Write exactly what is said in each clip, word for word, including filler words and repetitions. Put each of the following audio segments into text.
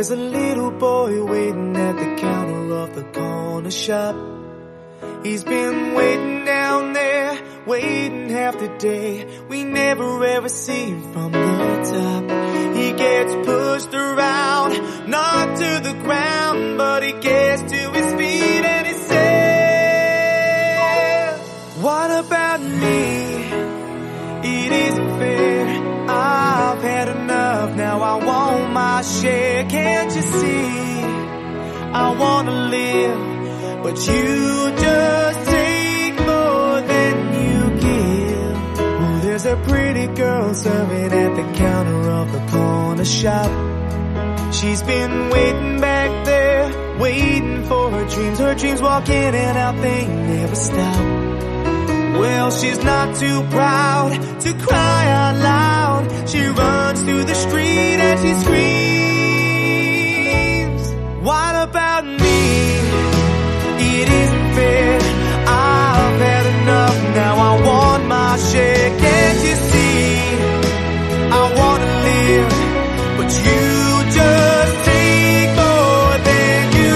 There's a little boy waiting at the counter of the corner shop. He's been waiting down there, waiting half the day. We never ever see him from the top. He gets pushed around, knocked to the ground, but he gets to his feet and he says, what about me? It isn't fair. I've had enough, now I want my share. Can't you see? I wanna live, but you just take more than you give. Oh, there's a pretty girl serving at the counter of the corner shop. She's been waiting back there, waiting for her dreams. Her dreams walk in and out, they never stop. Well, she's not too proud to cry out loud. She runs through the street and she screams, what about me? It isn't fair. I've had enough, now I want my share. Can't you see? I wanna live, but you just take more than you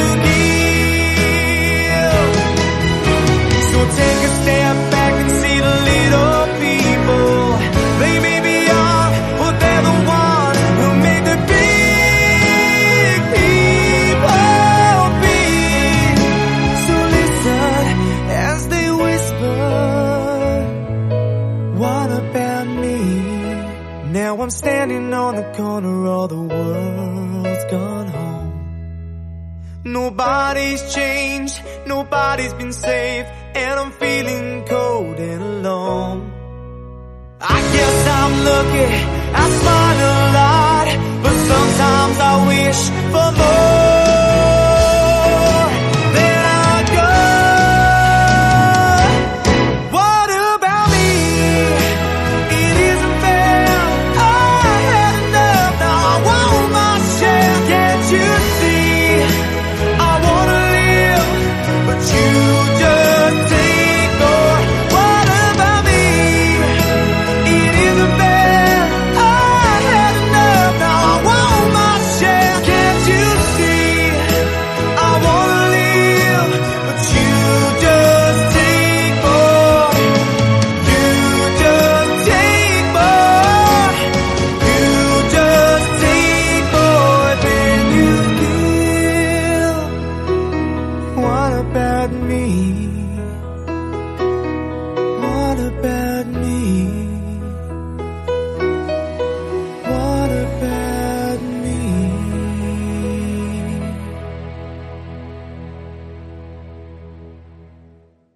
give. So take a step back and see the little people. They may be young, but they're the ones who make the big people big. So listen as they whisper, what about me? Now I'm standing on the corner, all the world's gone home. Nobody's changed, nobody's been safe, and I'm feeling cold and alone. I guess I'm lucky, I smile a lot, but sometimes I wish